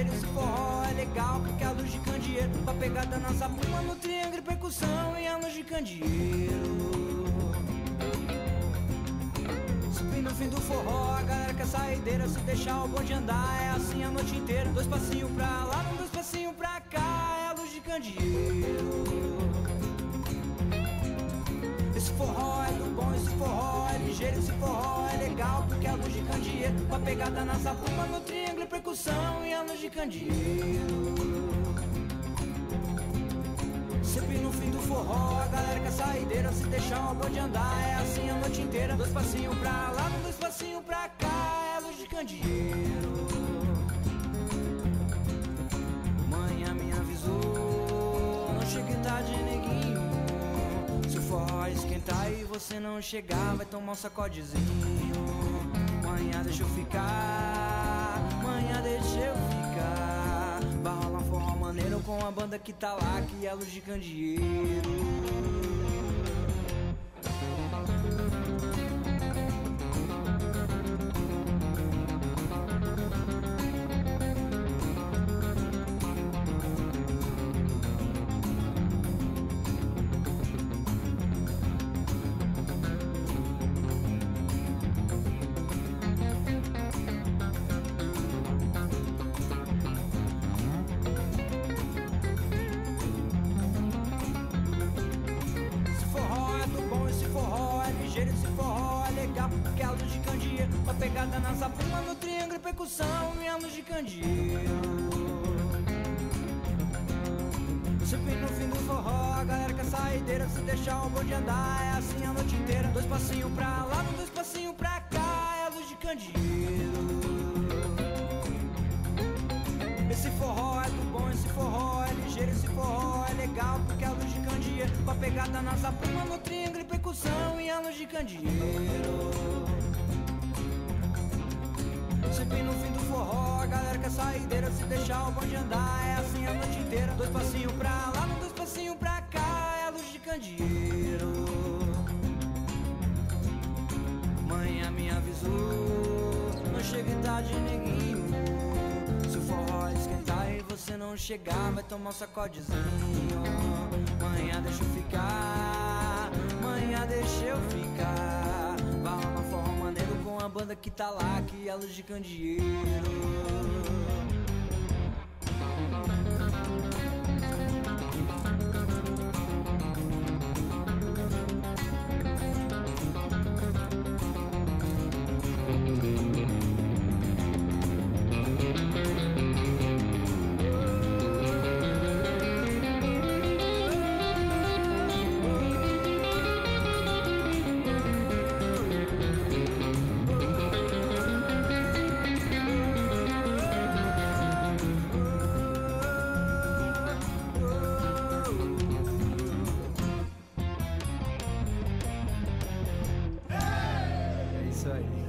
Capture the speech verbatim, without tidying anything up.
ligeiro, esse forró é legal porque a luz de candeeiro, pra pegada na zabumba, no triângulo e percussão e a luz de candeeiro. Subi no fim do forró, a galera quer saideira, se deixar o bonde andar é assim a noite inteira. Dois passinhos pra lá, dois passinhos pra cá, é a luz de candeeiro. Esse forró é do bom, esse forró é ligeiro, esse forró é legal porque a luz de candeeiro, com a pegada na zabumba, no triângulo e percussão e a luz de candeeiro. Sempre no fim do forró, a galera quer saideira, se deixar o bonde andar é assim a noite inteira. Dois passinhos pra lá, dois passinhos pra cá, é a luz de candeeiro. Mãe me avisou, não chegue tarde, neguinho. Se o forró esquentar e você não chegar, vai tomar um sacodezinho. Manhã deixa eu ficar, manhã deixa eu ficar. Vai rolar um forró maneiro com a banda que tá lá, que é a luz de candeeiro. Esse forró é legal porque a luz de candeeiro, uma pegada na zabumba, no triângulo e percussão e a luz de candeeiro. Sempre no fim do forró, a galera quer saideira, se deixar o bonde andar é assim a noite inteira. Dois passinhos pra lá, dois passinhos pra cá, é a luz de candeeiro. Esse forró é do bom, esse forró é ligeiro, esse forró é legal porque a luz de candeeiro, com a pegada na zabumba, no triângulo e percussão e a luz de candeeiro. Sempre no fim do forró, a galera quer saideira, se deixar o bonde andar é assim a noite inteira. Dois passinhos pra lá, dois passinhos pra cá, é a luz de candeeiro. Manhã me avisou, não chegue tarde, neguinho. Se o forró esquentar e você não chegar, vai tomar um sacodezinho. Manhã deixa eu ficar, manhã deixa eu ficar. Vai rolar forró maneiro com a banda que tá lá, que é a luz de candeeiro. Isso aí.